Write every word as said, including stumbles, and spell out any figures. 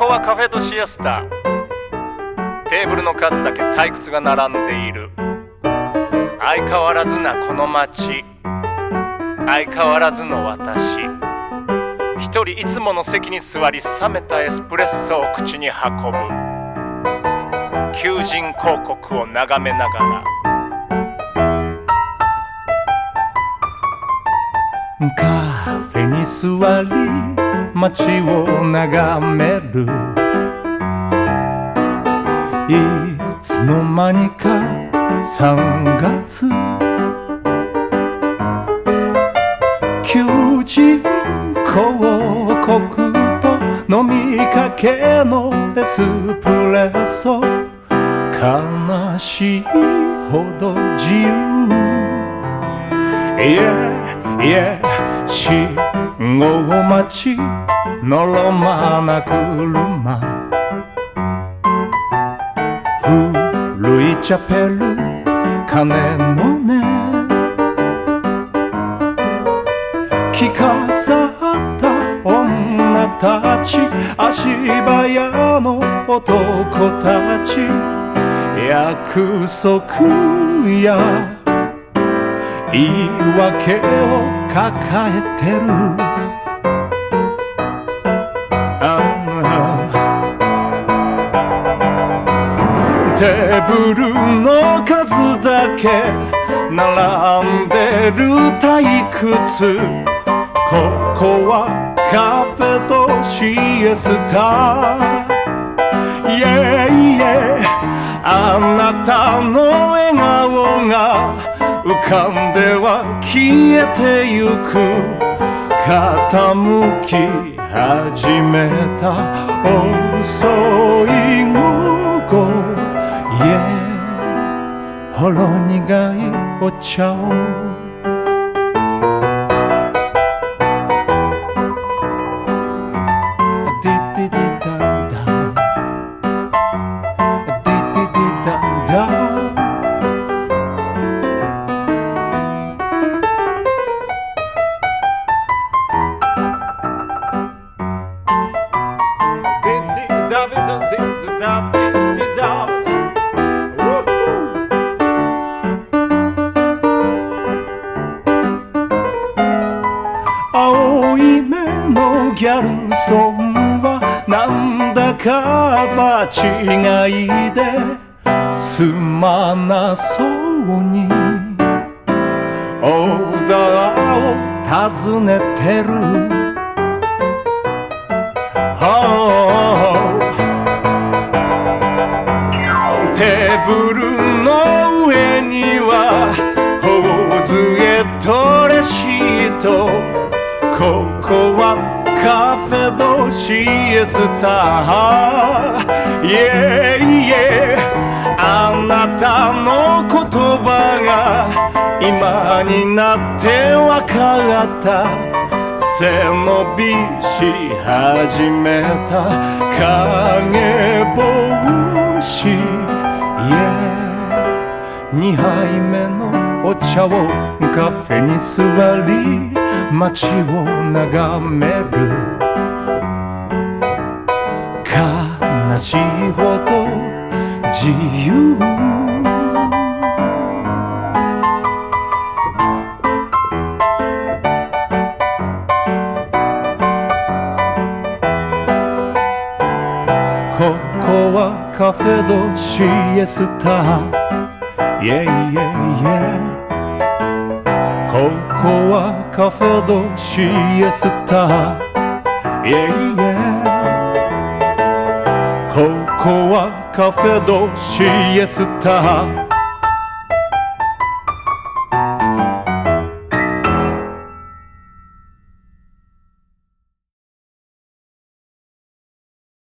こはカフェドシエスタ。テーブルの数だけ退屈が並んでいる。相変わらずなこの街、相変わらずの私。一人いつもの席に座り、冷めたエスプレッソを口に運ぶ。求人広告を眺めながら。カフェに座り、街を眺める。いつの間にかさんがつ。求人広告と飲みかけのエスプレッソ。悲しいほど自由。いえいえ信号待ちのろまな車。古いチャペル鐘の音。着飾った女たち、足早の男たち。約束や言い訳を抱えてる。テーブルの数だけ並んでる退屈。ここはカフェドシエスタ。イエイエあなたの笑顔が浮かんでは消えてゆく。傾き始めた遅い午後。いえほろ苦いお茶を。ディディディダンダンディディディダンダン。ダビドディダディディダ。青い目のギャルソンはなんだか場違いですまなそうにオーダーを尋ねてる。テーブルの上には頬杖とレシート。ここはカフェドシエスタ。イエイエあなたの言葉が今になってわかった。背伸びし始めた影帽子。にはいめのお茶をカフェに座り街を眺める。悲しいほど自由。ここはカフェドシエスタ。イエイエイエここはカフェドシエスタ。イエイエここはカフェドシエスタ。